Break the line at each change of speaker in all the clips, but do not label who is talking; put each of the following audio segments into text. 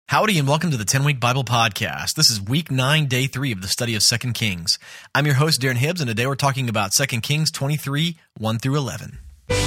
Howdy and welcome to the 10-Week Bible Podcast. This is week 9, day 3 of the study of 2 Kings. I'm your host, Darren Hibbs, and today we're talking about 2 Kings 23, 1 through 11.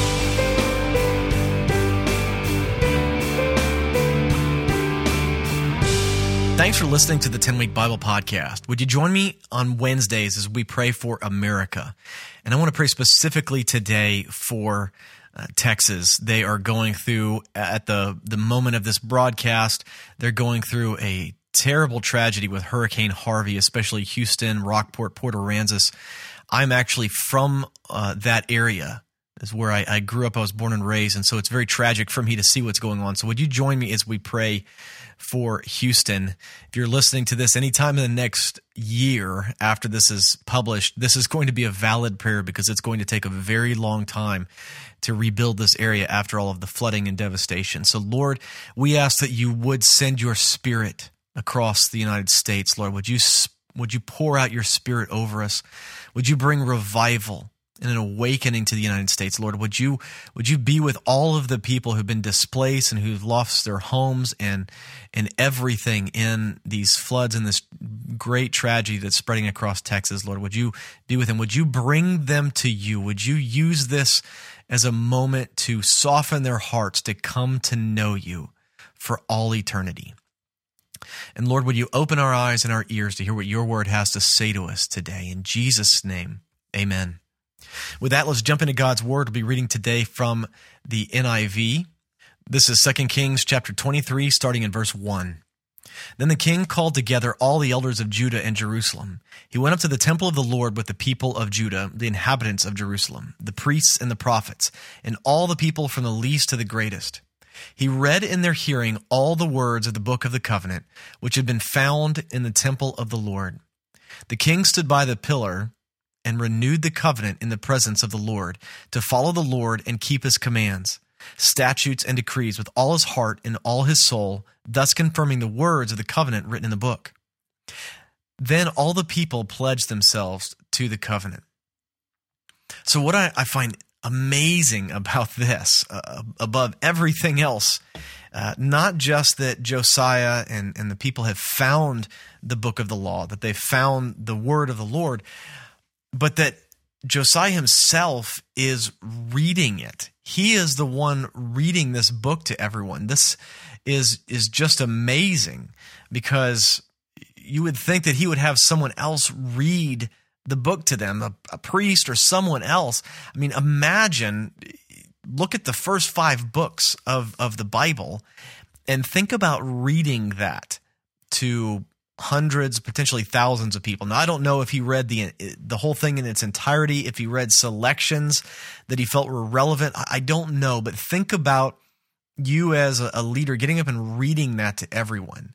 Thanks for listening to the 10-Week Bible Podcast. Would you join me on Wednesdays as we pray for America? And I want to pray specifically today for Texas. They are going through, at the moment of this broadcast, they're going through a terrible tragedy with Hurricane Harvey, especially Houston, Rockport, Port Aransas. I'm actually from that area. Is where I grew up. I was born and raised, and so it's very tragic for me to see what's going on. So would you join me as we pray for Houston? If you're listening to this anytime in the next year after this is published, this is going to be a valid prayer because it's going to take a very long time to rebuild this area after all of the flooding and devastation. So Lord, we ask that you would send your Spirit across the United States. Lord, would you pour out your Spirit over us? Would you bring revival and an awakening to the United States? Lord, would you be with all of the people who've been displaced and who've lost their homes and everything in these floods and this great tragedy that's spreading across Texas? Lord, would you be with them? Would you bring them to you? Would you use this as a moment to soften their hearts to come to know you for all eternity? And Lord, would you open our eyes and our ears to hear what your word has to say to us today? In Jesus' name, amen. With that, let's jump into God's Word. We'll be reading today from the NIV. This is 2 Kings chapter 23, starting in verse 1. Then the king called together all the elders of Judah and Jerusalem. He went up to the temple of the Lord with the people of Judah, the inhabitants of Jerusalem, the priests and the prophets, and all the people from the least to the greatest. He read in their hearing all the words of the book of the covenant, which had been found in the temple of the Lord. The king stood by the pillar and renewed the covenant in the presence of the Lord, to follow the Lord and keep his commands, statutes, and decrees with all his heart and all his soul, thus confirming the words of the covenant written in the book. Then all the people pledged themselves to the covenant. So what I find amazing about this, above everything else, not just that Josiah and the people have found the book of the law, that they've found the word of the Lord, but that Josiah himself is reading it. He is the one reading this book to everyone. This is just amazing, because you would think that he would have someone else read the book to them, a priest or someone else. I mean, imagine, look at the first 5 books of the Bible and think about reading that to hundreds, potentially thousands of people. Now, I don't know if he read the whole thing in its entirety, if he read selections that he felt were relevant. I don't know, but think about you as a leader getting up and reading that to everyone.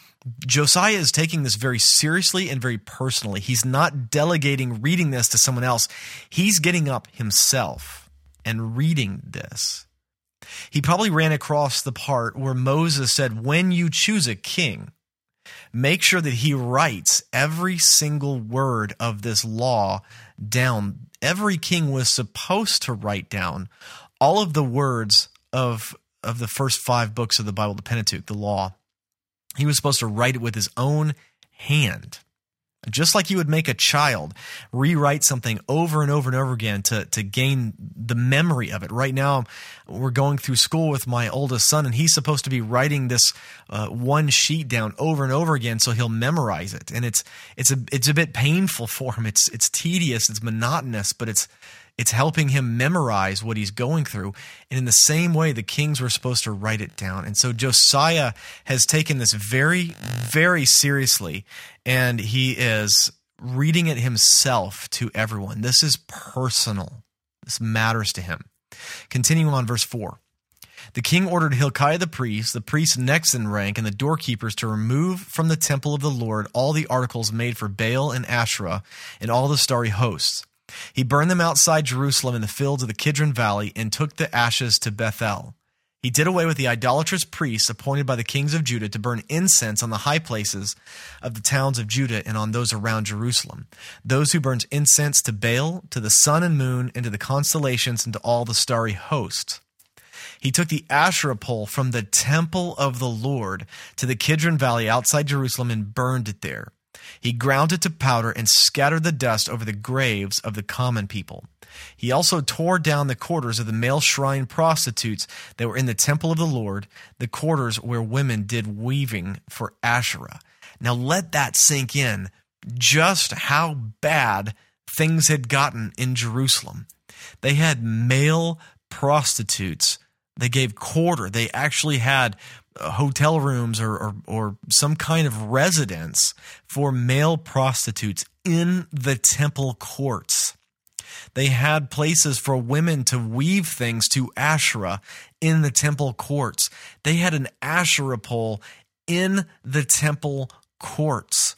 Josiah is taking this very seriously and very personally. He's not delegating reading this to someone else. He's getting up himself and reading this. He probably ran across the part where Moses said, when you choose a king, make sure that he writes every single word of this law down. Every king was supposed to write down all of the words of the first 5 books of the Bible, the Pentateuch, the law. He was supposed to write it with his own hand. Just like you would make a child rewrite something over and over and over again to gain the memory of it. Right now, we're going through school with my oldest son, and he's supposed to be writing this one sheet down over and over again so he'll memorize it. And it's a bit painful for him. It's tedious, it's monotonous, but it's helping him memorize what he's going through. And in the same way, the kings were supposed to write it down. And so Josiah has taken this very, very seriously, and he is reading it himself to everyone. This is personal. This matters to him. Continuing on, verse 4. The king ordered Hilkiah the priest next in rank, and the doorkeepers to remove from the temple of the Lord all the articles made for Baal and Asherah and all the starry hosts. He burned them outside Jerusalem in the fields of the Kidron Valley and took the ashes to Bethel. He did away with the idolatrous priests appointed by the kings of Judah to burn incense on the high places of the towns of Judah and on those around Jerusalem, those who burned incense to Baal, to the sun and moon, and to the constellations, and to all the starry hosts. He took the Asherah pole from the temple of the Lord to the Kidron Valley outside Jerusalem and burned it there. He ground it to powder and scattered the dust over the graves of the common people. He also tore down the quarters of the male shrine prostitutes that were in the temple of the Lord, the quarters where women did weaving for Asherah. Now let that sink in, just how bad things had gotten in Jerusalem. They had male prostitutes. They gave quarter. They actually had hotel rooms or some kind of residence for male prostitutes in the temple courts. They had places for women to weave things to Asherah in the temple courts. They had an Asherah pole in the temple courts.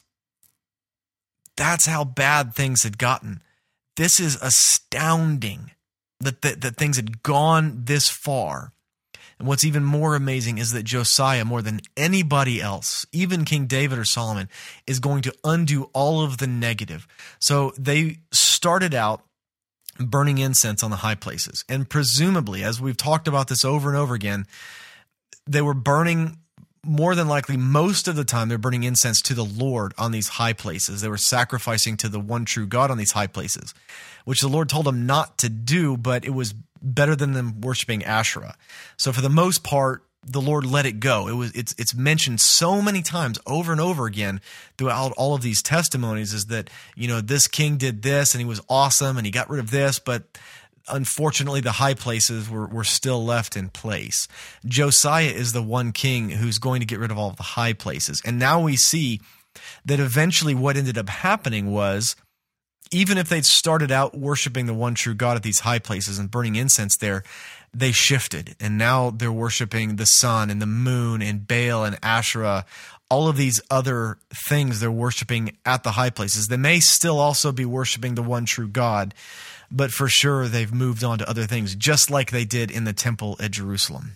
That's how bad things had gotten. This is astounding that things had gone this far. And what's even more amazing is that Josiah, more than anybody else, even King David or Solomon, is going to undo all of the negative. So they started out burning incense on the high places. And presumably, as we've talked about this over and over again, they were burning, more than likely, most of the time, they're burning incense to the Lord on these high places. They were sacrificing to the one true God on these high places, which the Lord told them not to do, but it was better than them worshiping Asherah. So for the most part, the Lord let it go. It's mentioned so many times over and over again throughout all of these testimonies is that, this king did this and he was awesome and he got rid of this, but unfortunately the high places were still left in place. Josiah is the one king who's going to get rid of all of the high places. And now we see that eventually what ended up happening was, even if they'd started out worshiping the one true God at these high places and burning incense there, they shifted. And now they're worshiping the sun and the moon and Baal and Asherah, all of these other things they're worshiping at the high places. They may still also be worshiping the one true God, but for sure they've moved on to other things, just like they did in the temple at Jerusalem.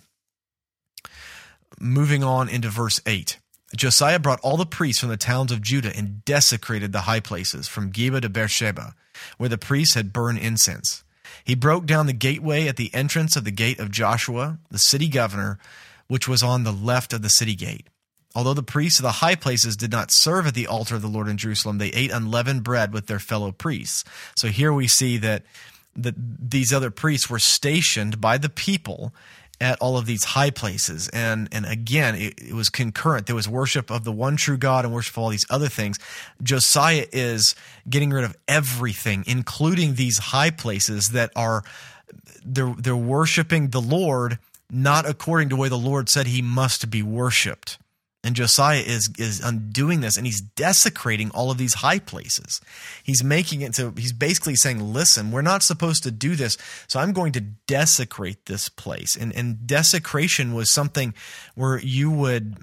Moving on into verse 8. Josiah brought all the priests from the towns of Judah and desecrated the high places from Geba to Beersheba, where the priests had burned incense. He broke down the gateway at the entrance of the gate of Joshua, the city governor, which was on the left of the city gate. Although the priests of the high places did not serve at the altar of the Lord in Jerusalem, they ate unleavened bread with their fellow priests. So here we see that these other priests were stationed by the people at all of these high places. And again, it was concurrent. There was worship of the one true God and worship of all these other things. Josiah is getting rid of everything, including these high places that they're worshiping the Lord, not according to the way the Lord said he must be worshiped. And Josiah is undoing this, and he's desecrating all of these high places. He's making it so he's basically saying, listen, we're not supposed to do this, so I'm going to desecrate this place. And desecration was something where you would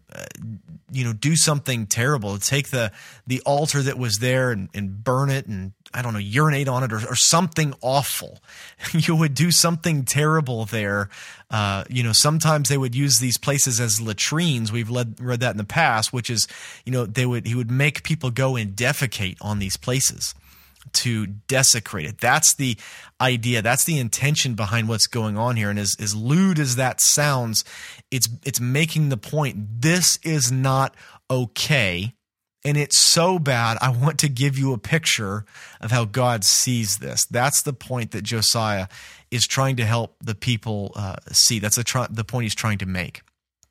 do something terrible, take the altar that was there and burn it and, urinate on it or something awful. You would do something terrible there. Sometimes they would use these places as latrines. We've read that in the past, which is, he would make people go and defecate on these places to desecrate it. That's the idea. That's the intention behind what's going on here. And as lewd as that sounds, it's making the point, this is not okay. And it's so bad, I want to give you a picture of how God sees this. That's the point that Josiah is trying to help the people see. That's the point he's trying to make.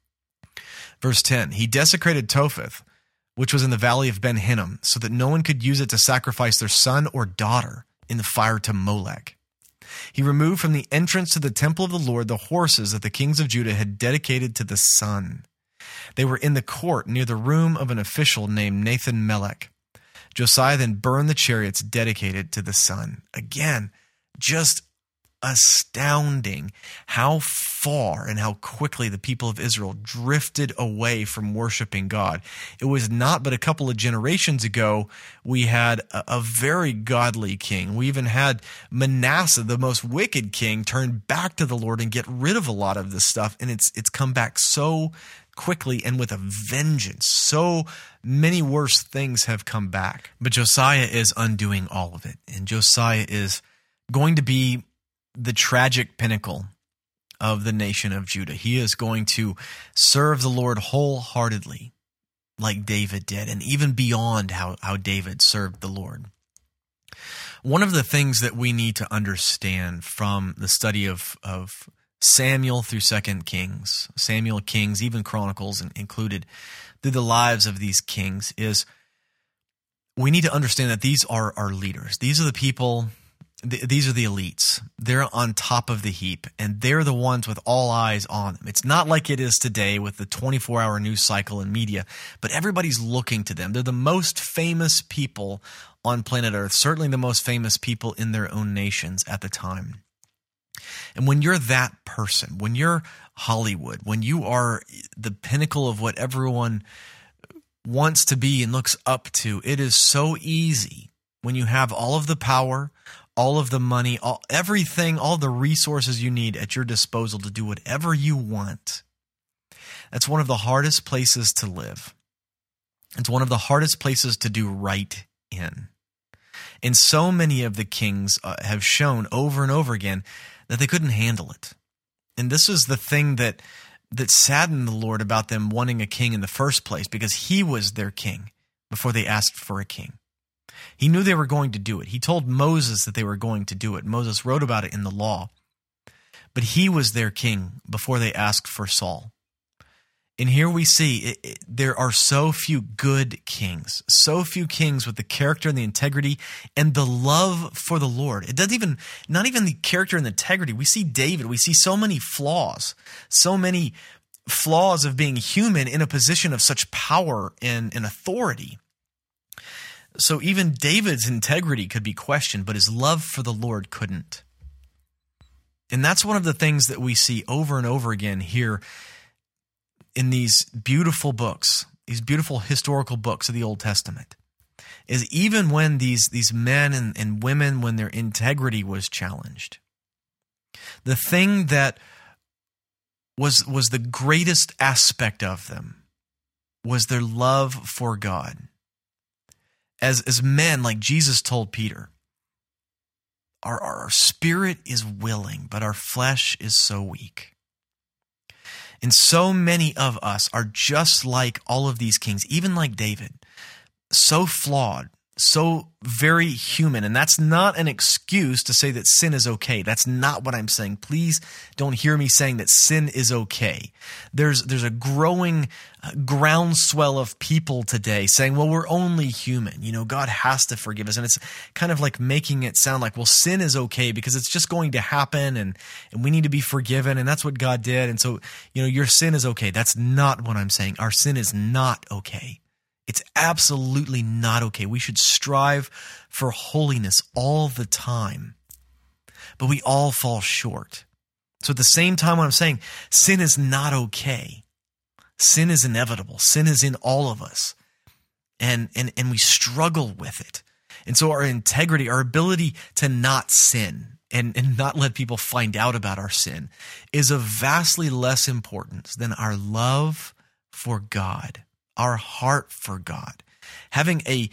Verse 10, he desecrated Topheth, which was in the valley of Ben Hinnom, so that no one could use it to sacrifice their son or daughter in the fire to Molech. He removed from the entrance to the temple of the Lord the horses that the kings of Judah had dedicated to the sun. They were in the court near the room of an official named Nathan Melech. Josiah then burned the chariots dedicated to the sun. Again, just astounding how far and how quickly the people of Israel drifted away from worshiping God. It was not but a couple of generations ago we had a very godly king. We even had Manasseh, the most wicked king, turn back to the Lord and get rid of a lot of this stuff, and it's come back so quickly and with a vengeance. So many worse things have come back. But Josiah is undoing all of it, and Josiah is going to be the tragic pinnacle of the nation of Judah. He is going to serve the Lord wholeheartedly, like David did, and even beyond how David served the Lord. One of the things that we need to understand from the study of Samuel through 2 Kings, Samuel, Kings, even Chronicles included, through the lives of these kings, is we need to understand that these are our leaders. These are the people, these are the elites. They're on top of the heap, and they're the ones with all eyes on them. It's not like it is today with the 24-hour news cycle and media, but everybody's looking to them. They're the most famous people on planet Earth, certainly the most famous people in their own nations at the time. And when you're that person, when you're Hollywood, when you are the pinnacle of what everyone wants to be and looks up to, it is so easy when you have all of the power, all of the money, everything, all the resources you need at your disposal to do whatever you want. That's one of the hardest places to live. It's one of the hardest places to do right in. And so many of the kings have shown over and over again that they couldn't handle it. And this is the thing that saddened the Lord about them wanting a king in the first place, because he was their king before they asked for a king. He knew they were going to do it. He told Moses that they were going to do it. Moses wrote about it in the law. But he was their king before they asked for Saul. And here we see there are so few good kings, so few kings with the character and the integrity and the love for the Lord. It doesn't even, not even the character and the integrity. We see David, we see so many flaws of being human in a position of such power and authority. So even David's integrity could be questioned, but his love for the Lord couldn't. And that's one of the things that we see over and over again here in these beautiful books, these beautiful historical books of the Old Testament, is even when these men and women, when their integrity was challenged, the thing that was the greatest aspect of them was their love for God. As men, like Jesus told Peter, our spirit is willing, but our flesh is so weak. And so many of us are just like all of these kings, even like David, so flawed, so very human. And that's not an excuse to say that sin is okay. That's not what I'm saying. Please don't hear me saying that sin is okay. There's a growing groundswell of people today saying, well, we're only human. You know, God has to forgive us. And it's kind of like making it sound like, well, sin is okay because it's just going to happen and we need to be forgiven. And that's what God did. And so, you know, your sin is okay. That's not what I'm saying. Our sin is not okay. It's absolutely not okay. We should strive for holiness all the time. But we all fall short. So at the same time, when I'm saying sin is not okay, sin is inevitable. Sin is in all of us. And we struggle with it. And so our integrity, our ability to not sin and not let people find out about our sin is of vastly less importance than our love for God. Our heart for God, having a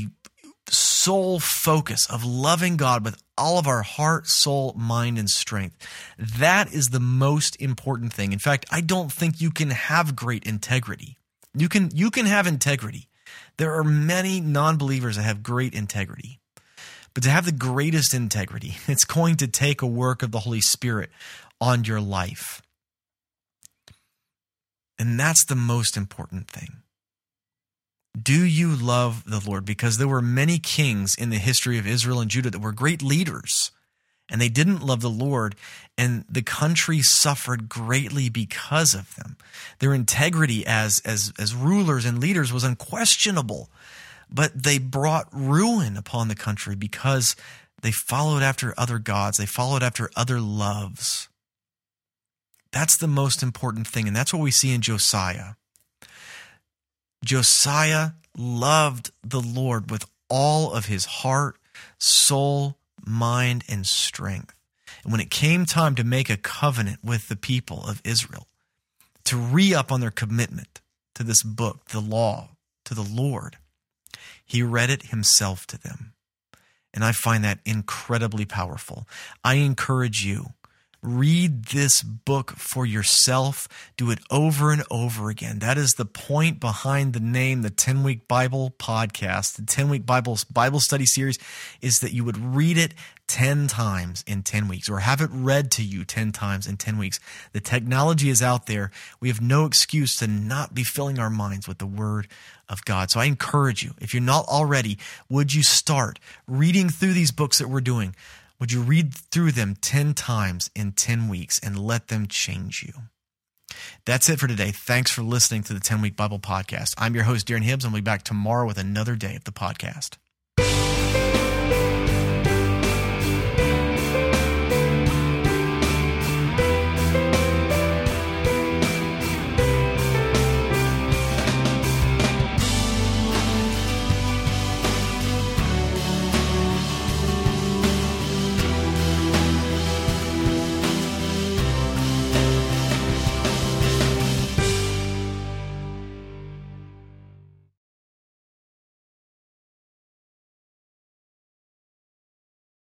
sole focus of loving God with all of our heart, soul, mind, and strength. That is the most important thing. In fact, I don't think you can have great integrity. You can have integrity. There are many non-believers that have great integrity. But to have the greatest integrity, it's going to take a work of the Holy Spirit on your life. And that's the most important thing. Do you love the Lord? Because there were many kings in the history of Israel and Judah that were great leaders, and they didn't love the Lord, and the country suffered greatly because of them. Their integrity as rulers and leaders was unquestionable, but they brought ruin upon the country because they followed after other gods. They followed after other loves. That's the most important thing, and that's what we see in Josiah. Josiah loved the Lord with all of his heart, soul, mind, and strength. And when it came time to make a covenant with the people of Israel, to re-up on their commitment to this book, the law, to the Lord, he read it himself to them. And I find that incredibly powerful. I encourage you, Read this book for yourself. Do it over and over again. That is the point behind the name, the 10-Week Bible Podcast. The 10-Week Bible Study Series is that you would read it 10 times in 10 weeks or have it read to you 10 times in 10 weeks. The technology is out there. We have no excuse to not be filling our minds with the Word of God. So I encourage you, if you're not already, would you start reading through these books that we're doing? Would you read through them 10 times in 10 weeks and let them change you? That's it for today. Thanks for listening to the 10-Week Bible Podcast. I'm your host, Darren Hibbs, and I'll be back tomorrow with another day of the podcast.